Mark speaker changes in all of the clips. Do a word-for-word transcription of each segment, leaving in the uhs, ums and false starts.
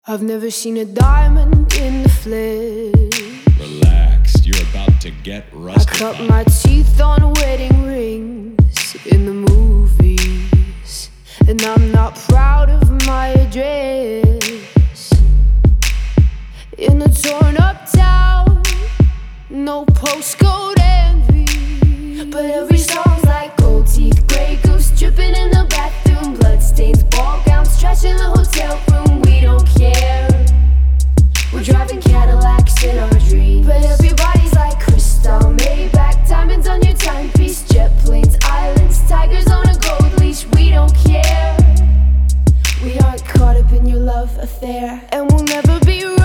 Speaker 1: I've never seen a diamond in the flesh.
Speaker 2: Relax, you're about to get
Speaker 1: I
Speaker 2: rusted.
Speaker 1: cut my teeth on wedding rings in the movies, and I'm not proud of my address. In a torn up town, no postcode envy, but every song's like gold teeth, grey goose dripping in the bathroom, bloodstains, ball gowns, trash in the hotel room. We don't care. We're driving Cadillacs in our dreams, but everybody's like crystal, Maybach, diamonds on your timepiece, jet planes, islands, tigers on a gold leash. We don't care. We aren't caught up in your love affair, and we'll never be royals.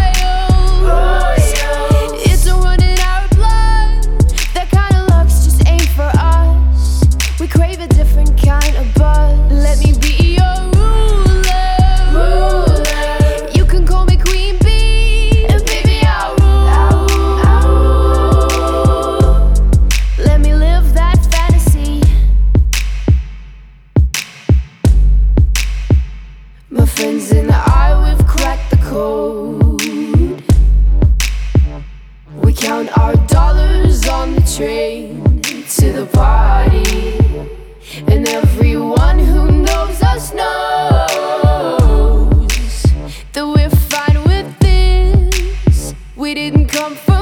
Speaker 1: Royals. It's a run in our blood. That kind of luck's just ain't for us. We crave a different kind of buzz. Let me be your ruler. Ruler. You can call me Queen Bee, and baby I'll rule. I'll rule. Let me live that fantasy. My friends and I, we've cracked the code. We count our dollars on the train to the party, and everyone who knows us knows that we're fine with this. We didn't come for